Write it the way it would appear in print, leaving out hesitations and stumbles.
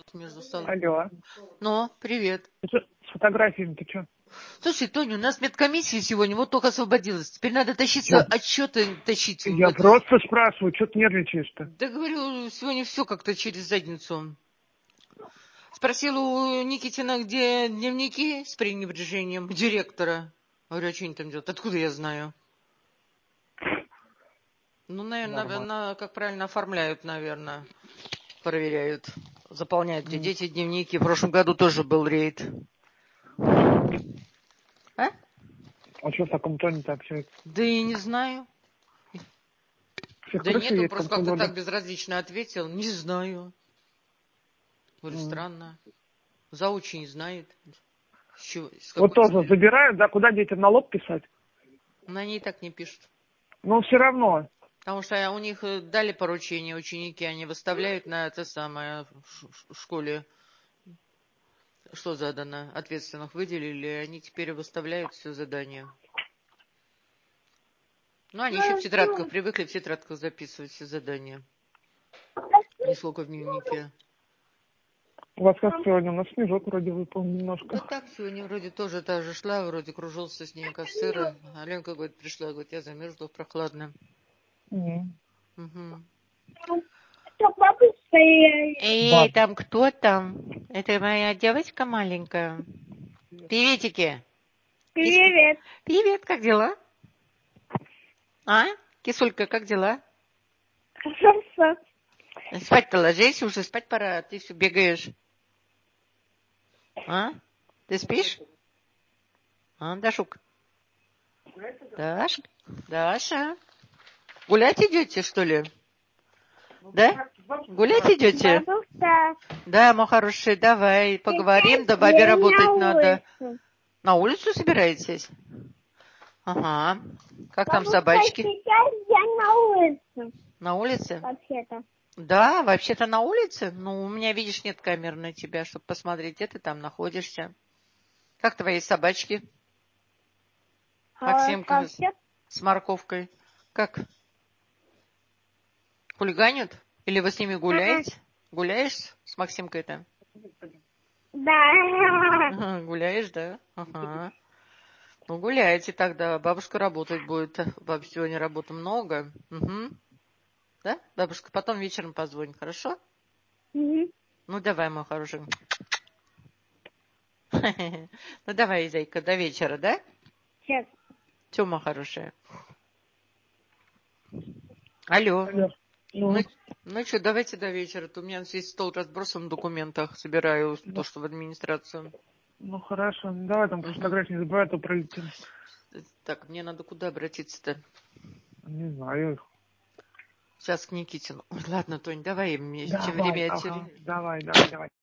между столом. Алло. Ну, привет. С фотографиями ты что? Слушай, Тоня, у нас медкомиссия сегодня вот только освободилась. Теперь надо тащиться, отчеты тащить. Я просто спрашиваю, что ты нервничаешь-то? Да говорю, сегодня все как-то через задницу. Спросила у Никитина, где дневники с пренебрежением директора. Говорю, а что они там делают? Откуда я знаю? Ну, наверное, как правильно оформляют, наверное, проверяют, заполняют, где дети дневники. В прошлом году тоже был рейд. А? А что в таком тоне так общается? Да и не знаю. Все Да хорошо нет, он едет к просто концу как-то года? так безразлично ответил. Не знаю. Говорю, странно. Зауч не знает. Вот тоже забирают, да, куда детям на лоб писать? Но они и так не пишут. Но все равно. Потому что у них дали поручение ученики, они выставляют на это самое в школе, что задано, ответственных выделили, они теперь выставляют все задания. Ну, они еще в тетрадках привыкли в тетрадках записывать все задания. Не сколько в дневнике. У вас как сегодня? У нас снежок вроде выпал немножко. Да так, сегодня вроде тоже та же шла, вроде кружился с ней как сыра. А Ленка, говорит, пришла, говорит, я замерзла прохладно. Угу. Эй, там кто там? Это моя девочка маленькая. Приветики. Привет. Привет, как дела? А? Кисулька, как дела? Хорошо. Спать-то ложись, уже спать пора, ты все бегаешь. А? Ты спишь? А, Дашук? Даша? Гулять идете, что ли? Да? Гулять идете? Бабушка. Да, мой хороший, давай поговорим, да бабе работать надо. улицу. На улицу собираетесь? Ага. Как там Бабушка, собачки? сейчас я на улице. На улице? Вообще-то. Да, вообще-то на улице. Ну, у меня, видишь, нет камер на тебя, чтобы посмотреть, где ты там находишься. Как твои собачки? Максимка с морковкой. Как? Хулиганят? Или вы с ними гуляете? Гуляешь с Максимкой-то? Да. Ага, гуляешь, да? Ага. Ну, гуляйте тогда. Бабушка работать будет. Баб сегодня работы много. Угу. Да? Бабушка потом вечером позвонит, хорошо? Мгм. Ну, давай, мой хороший. Ну, давай, зайка, до вечера, да? Сейчас. Тёма хорошая. Алло. Ну что, давайте до вечера. У меня здесь стол разбросан в документах. Собираю то, что в администрацию. Ну хорошо, давай там фотографии не забывай, а то пролетим. Так, мне надо куда обратиться-то? Не знаю. Сейчас к Никитину. Ой, ладно, Тонь, давай мне Давай, время ага, давай.